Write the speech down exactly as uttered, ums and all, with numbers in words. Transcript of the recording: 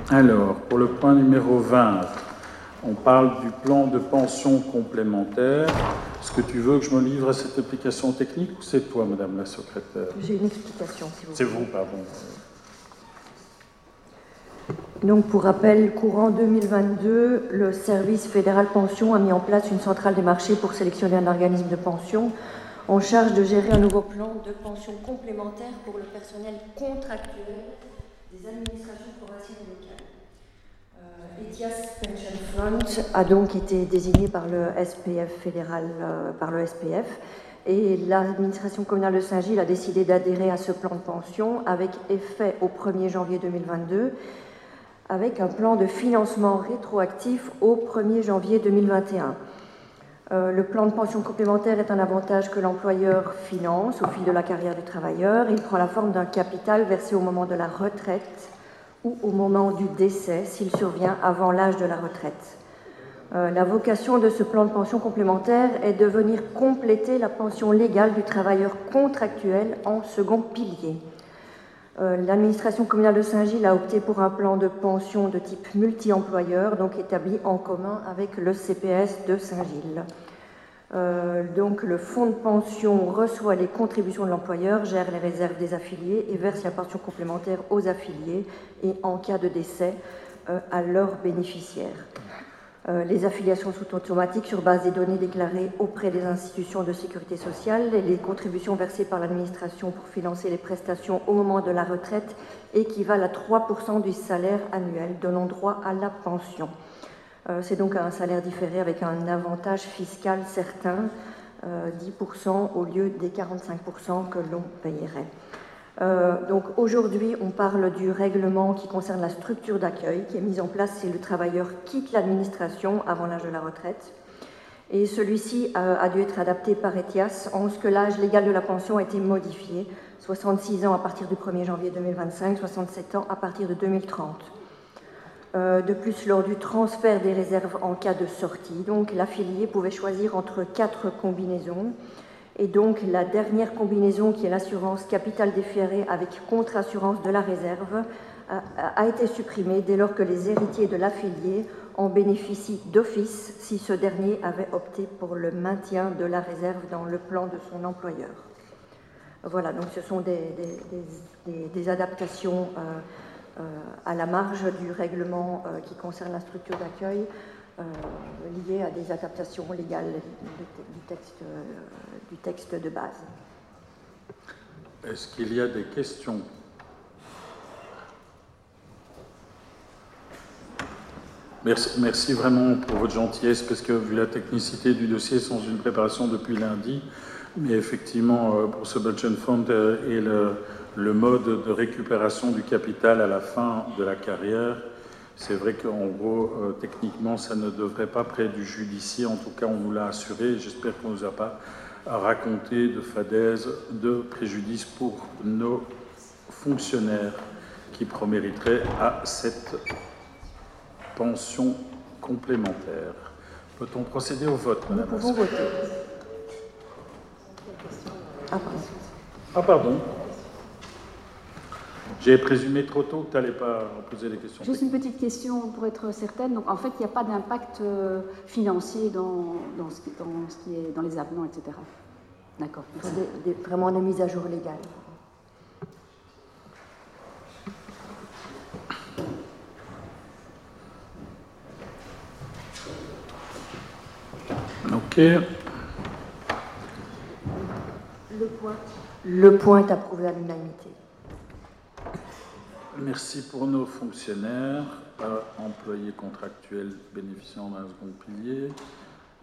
Alors, pour le point numéro vingt, on parle du plan de pension complémentaire. Est-ce que tu veux que je me livre à cette application technique ou c'est toi, Madame la secrétaire? J'ai une explication, si vous voulez. C'est vous, pardon. Donc, pour rappel, courant deux mille vingt-deux, le service fédéral pension a mis en place une centrale des marchés pour sélectionner un organisme de pension en charge de gérer un nouveau plan de pension complémentaire pour le personnel contractuel des administrations provinciales et locales. Euh, ETIAS Pension Fund a donc été désigné par le S P F fédéral, euh, par le S P F, et l'administration communale de Saint-Gilles a décidé d'adhérer à ce plan de pension avec effet au premier janvier deux mille vingt-deux, avec un plan de financement rétroactif au premier janvier deux mille vingt et un. Euh, le plan de pension complémentaire est un avantage que l'employeur finance au fil de la carrière du travailleur. Il prend la forme d'un capital versé au moment de la retraite ou au moment du décès, s'il survient avant l'âge de la retraite. Euh, la vocation de ce plan de pension complémentaire est de venir compléter la pension légale du travailleur contractuel en second pilier. Euh, L'administration communale de Saint-Gilles a opté pour un plan de pension de type multi-employeur, donc établi en commun avec le C P S de Saint-Gilles. Euh, donc le fonds de pension reçoit les contributions de l'employeur, gère les réserves des affiliés et verse la pension complémentaire aux affiliés et, en cas de décès, euh, à leurs bénéficiaires. Euh, les affiliations sont automatiques sur base des données déclarées auprès des institutions de sécurité sociale et les contributions versées par l'administration pour financer les prestations au moment de la retraite équivalent à trois pour cent du salaire annuel, donnant droit à la pension. Euh, c'est donc un salaire différé avec un avantage fiscal certain, euh, dix pour cent au lieu des quarante-cinq pour cent que l'on payerait. Euh, donc aujourd'hui, on parle du règlement qui concerne la structure d'accueil qui est mise en place si le travailleur quitte l'administration avant l'âge de la retraite. Et celui-ci a, a dû être adapté par ETIAS en ce que l'âge légal de la pension a été modifié, soixante-six ans à partir du premier janvier deux mille vingt-cinq, soixante-sept ans à partir de deux mille trente. Euh, de plus, lors du transfert des réserves en cas de sortie, donc l'affilié pouvait choisir entre quatre combinaisons. Et donc, la dernière combinaison, qui est l'assurance capital déféré avec contre-assurance de la réserve, a, a été supprimée dès lors que les héritiers de l'affilié en bénéficient d'office si ce dernier avait opté pour le maintien de la réserve dans le plan de son employeur. Voilà, donc ce sont des, des, des, des adaptations euh, euh, à la marge du règlement euh, qui concerne la structure d'accueil, Euh, liées à des adaptations légales du, du, texte, euh, du texte de base. Est-ce qu'il y a des questions? Merci, merci vraiment pour votre gentillesse, parce que vu la technicité du dossier, sans une préparation depuis lundi, mais effectivement, euh, pour ce Pension Fund euh, et le, le mode de récupération du capital à la fin de la carrière, c'est vrai qu'en gros, euh, techniquement, ça ne devrait pas près du judiciaire. En tout cas, on nous l'a assuré. J'espère qu'on ne nous a pas raconté de fadaises, de préjudice pour nos fonctionnaires qui promériteraient à cette pension complémentaire. Peut-on procéder au vote, Madame? Nous pouvons voter. Ah, pardon. Ah, pardon. J'ai présumé trop tôt que tu n'allais pas poser des questions. Juste une petite question pour être certaine. Donc, en fait, il n'y a pas d'impact financier dans, dans, ce qui, dans ce qui est dans les avenants, et cetera. D'accord. Des, des, vraiment des mises à jour légales. Ok. Le point, Le point est approuvé à l'unanimité. Merci pour nos fonctionnaires, employés contractuels bénéficiant d'un second pilier.